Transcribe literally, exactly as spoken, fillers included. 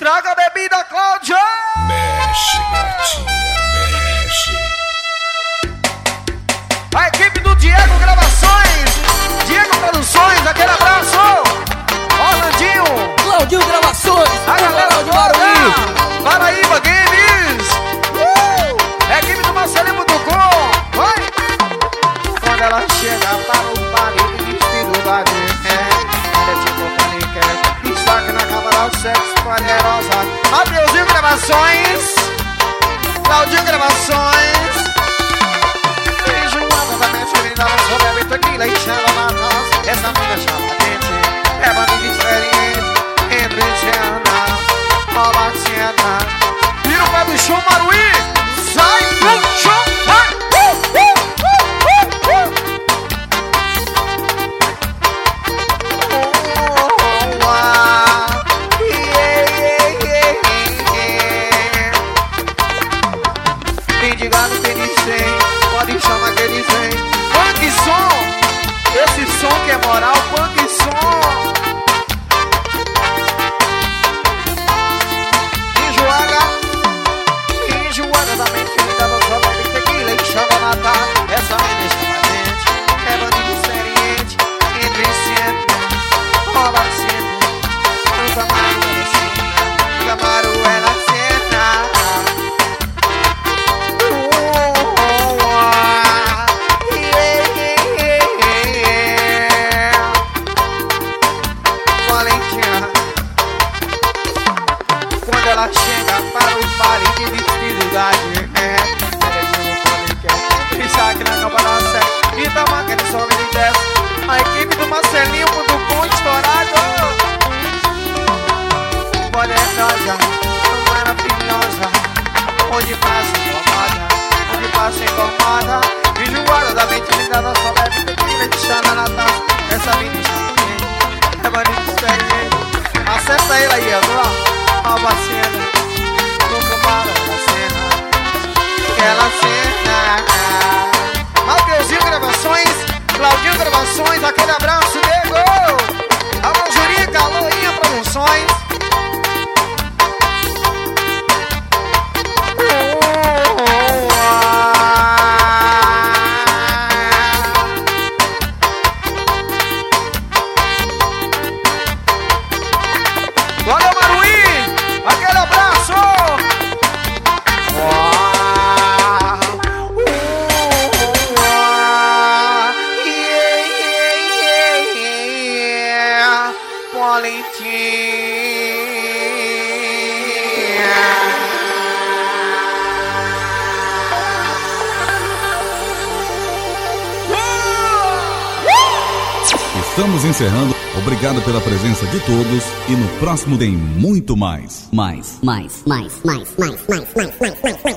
Traga a bebida, Cláudia! Mexe, gatinha, mexe. A equipe do Diego Gravações, Diego Produções, aquele abraço! Orlandinho, Claudinho Gravações, a galera de Baruí, Paraíba Games, uh! A equipe do Marcelinho Tucum, vai! Quando ela chega para o baile vestido da é, é tipo paniquete, destaque na cama do sexo poderosa. Abelzinho Gravações, Claudinho Gravações, e Joana da mente linda, ela só bebe tequila e chama na taça. Essa mina chama quente, é bandido experiente, entre cena, rola cena. Vira o pé do chão, Maruí, sai do chão, vai! Uh, uh, uh, uh, uh. Oh, ah, yeah, yeah, yeah, yeah. Mendigado que eles têm, pode chamar que eles vêm. Punk som, esse som que é moral, punk som. Enjoada, enjoada da mente, linda, não só bebe tequila e chama matar. Essa menina está valente, é bandido experiente, entre sempre, rola sempre, nunca mais ela cena, Camaro ela cena. Valentina, quando ela chega para o baile de vestido da é, ela é de um podcast, e saque na cama da sete, e tamanca de sobe e desce. A equipe do Marcelinho do bom estourado, poderosa, maravilhosa, onde passa incomoda, onde passa incomoda, enjoada da mente linda, ela só bebe tequila e chama na taça. Essa menina é bandido experiente, acerta ele aí, ó, a vacina, nunca para ela cena, aquela cena. Mateuzinho Gravações, Claudinho Gravações, aquele abraço, Diego! Alô, Jurica, alô, Inha Produções. Valeu, Maruí! Aquele abraço! Uau, uau, yeah, yeah, yeah, Valentina. Estamos encerrando. Obrigado pela presença de todos e no próximo tem muito mais. Mais, mais, mais, mais, mais, mais, mais, mais, mais.